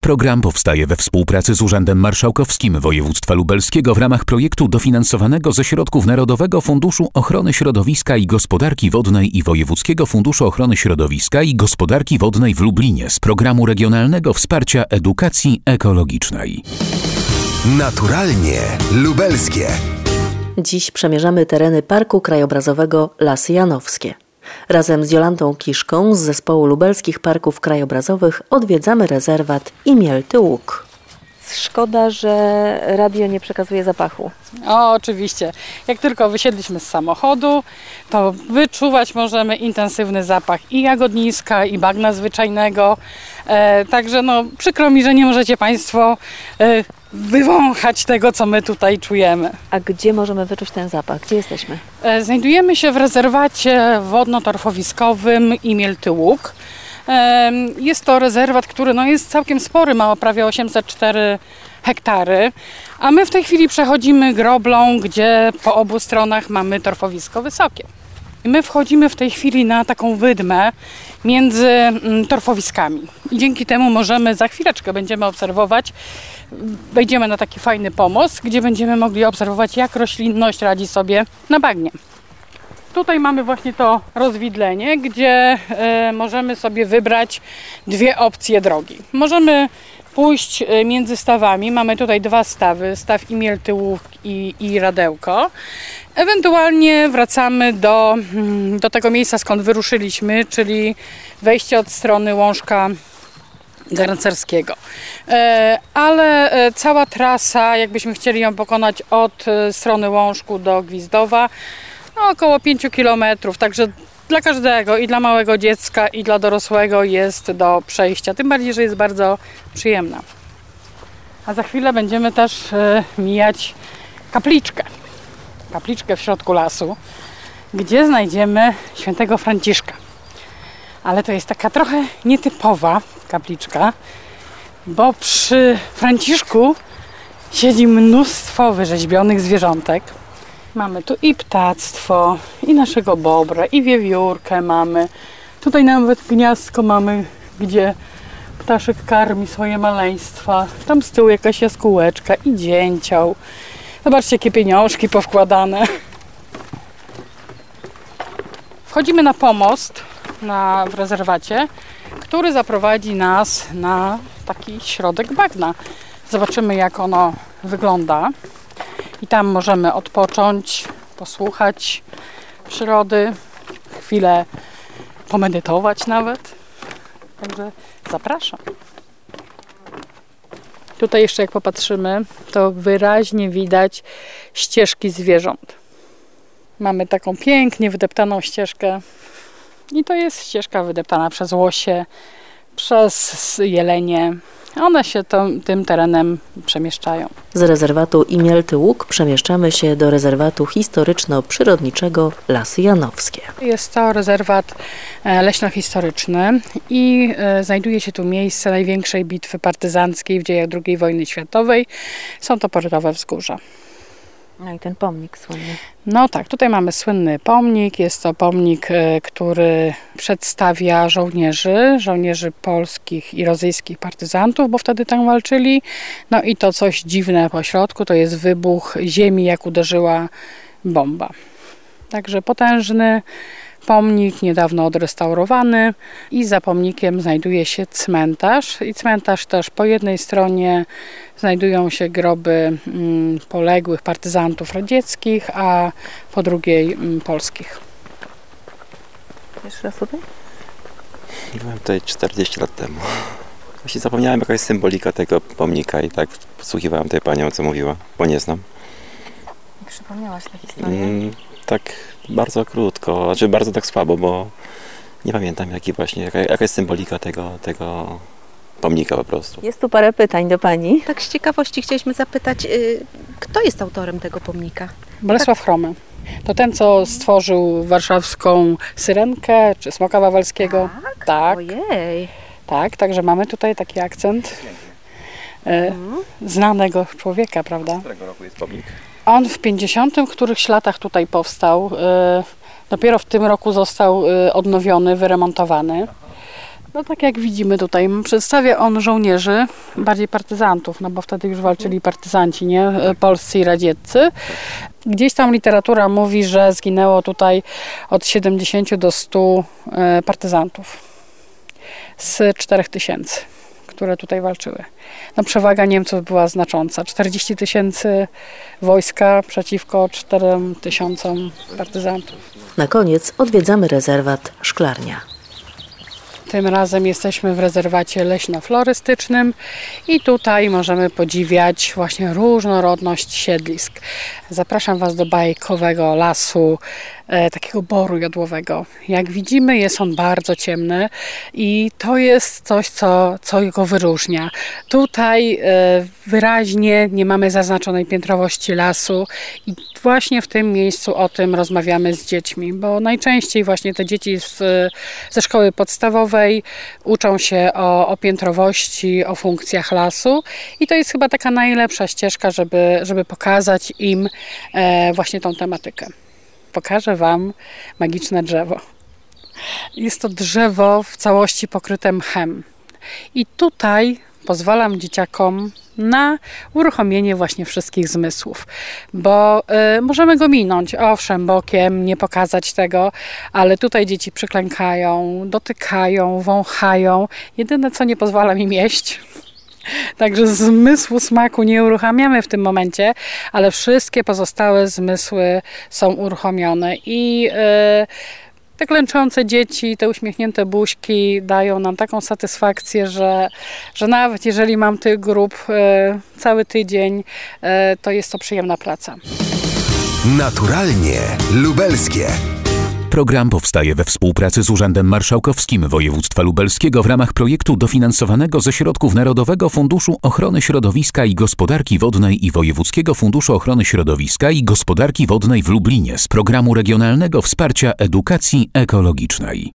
Program powstaje we współpracy z Urzędem Marszałkowskim Województwa Lubelskiego w ramach projektu dofinansowanego ze środków Narodowego Funduszu Ochrony Środowiska i Gospodarki Wodnej i Wojewódzkiego Funduszu Ochrony Środowiska i Gospodarki Wodnej w Lublinie z Programu Regionalnego Wsparcia Edukacji Ekologicznej. Naturalnie lubelskie. Dziś przemierzamy tereny Parku Krajobrazowego Lasy Janowskie. Razem z Jolantą Kiszką z Zespołu Lubelskich Parków Krajobrazowych odwiedzamy rezerwat Imielty Łuk. Szkoda, że radio nie przekazuje zapachu. O, oczywiście. Jak tylko wysiedliśmy z samochodu, to wyczuwać możemy intensywny zapach i jagodniska, i bagna zwyczajnego. Także przykro mi, że nie możecie Państwo wywąchać tego, co my tutaj czujemy. A gdzie możemy wyczuć ten zapach? Gdzie jesteśmy? Znajdujemy się w rezerwacie wodno-torfowiskowym Imielty Łuk. Jest to rezerwat, który jest całkiem spory, ma prawie 804 hektary, a my w tej chwili przechodzimy groblą, gdzie po obu stronach mamy torfowisko wysokie. I my wchodzimy w tej chwili na taką wydmę między torfowiskami i dzięki temu możemy, za chwileczkę będziemy obserwować, wejdziemy na taki fajny pomost, gdzie będziemy mogli obserwować, jak roślinność radzi sobie na bagnie. Tutaj mamy właśnie to rozwidlenie, gdzie możemy sobie wybrać dwie opcje drogi. Możemy pójść między stawami. Mamy tutaj dwa stawy, staw Imielty Łuk i Radełko. Ewentualnie wracamy do tego miejsca, skąd wyruszyliśmy, czyli wejście od strony Łążka Garncerskiego. Ale cała trasa, jakbyśmy chcieli ją pokonać od strony Łążku do Gwizdowa, około 5 km, także dla każdego, i dla małego dziecka, i dla dorosłego jest do przejścia. Tym bardziej, że jest bardzo przyjemna. A za chwilę będziemy też mijać kapliczkę. Kapliczkę w środku lasu, gdzie znajdziemy świętego Franciszka. Ale to jest taka trochę nietypowa kapliczka, bo przy Franciszku siedzi mnóstwo wyrzeźbionych zwierzątek. Mamy tu i ptactwo, i naszego bobra, i wiewiórkę mamy. Tutaj nawet gniazdko mamy, gdzie ptaszek karmi swoje maleństwa. Tam z tyłu jakaś jaskółeczka i dzięcioł. Zobaczcie, jakie pieniążki powkładane. Wchodzimy na pomost w rezerwacie, który zaprowadzi nas na taki środek bagna. Zobaczymy, jak ono wygląda. I tam możemy odpocząć, posłuchać przyrody, chwilę pomedytować nawet. Także zapraszam. Tutaj jeszcze jak popatrzymy, to wyraźnie widać ścieżki zwierząt. Mamy taką pięknie wydeptaną ścieżkę i to jest ścieżka wydeptana przez łosie, przez jelenie. One się tym terenem przemieszczają. Z rezerwatu Imielty Łuk przemieszczamy się do rezerwatu historyczno-przyrodniczego Lasy Janowskie. Jest to rezerwat leśno-historyczny i znajduje się tu miejsce największej bitwy partyzanckiej w dziejach II wojny światowej. Są to Porytowe Wzgórza. No i ten pomnik słynny. No tak, tutaj mamy słynny pomnik. Jest to pomnik, który przedstawia żołnierzy polskich i rosyjskich partyzantów, bo wtedy tam walczyli. No i to coś dziwne po środku, to jest wybuch ziemi, jak uderzyła bomba. Także potężny pomnik, niedawno odrestaurowany, i za pomnikiem znajduje się cmentarz. I cmentarz też po jednej stronie znajdują się groby poległych partyzantów radzieckich, a po drugiej polskich. Jeszcze raz tutaj? Byłem tutaj 40 lat temu. Właśnie zapomniałem, jaka jest symbolika tego pomnika i tak posłuchiwałem tej panią, co mówiła, bo nie znam. Przypomniałaś tę historię? Tak bardzo krótko, znaczy bardzo tak słabo, bo nie pamiętam jaka jest symbolika tego pomnika po prostu. Jest tu parę pytań do pani. Tak z ciekawości chcieliśmy zapytać, kto jest autorem tego pomnika? Bolesław Chromy. To ten, co stworzył warszawską Syrenkę, czy Smoka Wawelskiego. Tak. Ojej. Tak, także mamy tutaj taki akcent znanego człowieka, prawda? Z którego roku jest pomnik? On w 50 którychś latach tutaj powstał. Dopiero w tym roku został odnowiony, wyremontowany. No tak jak widzimy tutaj, przedstawia on żołnierzy, bardziej partyzantów, no bo wtedy już walczyli partyzanci, nie? Polscy i radzieccy. Gdzieś tam literatura mówi, że zginęło tutaj od 70 do 100 partyzantów z 4000, które tutaj walczyły. No przewaga Niemców była znacząca. 40 000 wojska przeciwko 4000 partyzantów. Na koniec odwiedzamy rezerwat Szklarnia. Tym razem jesteśmy w rezerwacie leśno-florystycznym i tutaj możemy podziwiać właśnie różnorodność siedlisk. Zapraszam Was do bajkowego lasu, takiego boru jodłowego. Jak widzimy, jest on bardzo ciemny i to jest coś, co go wyróżnia. Tutaj wyraźnie nie mamy zaznaczonej piętrowości lasu i właśnie w tym miejscu o tym rozmawiamy z dziećmi, bo najczęściej właśnie te dzieci ze szkoły podstawowej uczą się o piętrowości, o funkcjach lasu i to jest chyba taka najlepsza ścieżka, żeby pokazać im właśnie tą tematykę. Pokażę Wam magiczne drzewo. Jest to drzewo w całości pokryte mchem. I tutaj pozwalam dzieciakom na uruchomienie właśnie wszystkich zmysłów, bo możemy go minąć, owszem, bokiem, nie pokazać tego, ale tutaj dzieci przyklękają, dotykają, wąchają. Jedyne, co nie pozwalam im jeść. Także zmysłu smaku nie uruchamiamy w tym momencie, ale wszystkie pozostałe zmysły są uruchomione i te klęczące dzieci, te uśmiechnięte buźki dają nam taką satysfakcję, że nawet jeżeli mam tych grup cały tydzień, to jest to przyjemna praca. Naturalnie lubelskie. Program powstaje we współpracy z Urzędem Marszałkowskim Województwa Lubelskiego w ramach projektu dofinansowanego ze środków Narodowego Funduszu Ochrony Środowiska i Gospodarki Wodnej i Wojewódzkiego Funduszu Ochrony Środowiska i Gospodarki Wodnej w Lublinie z Programu Regionalnego Wsparcia Edukacji Ekologicznej.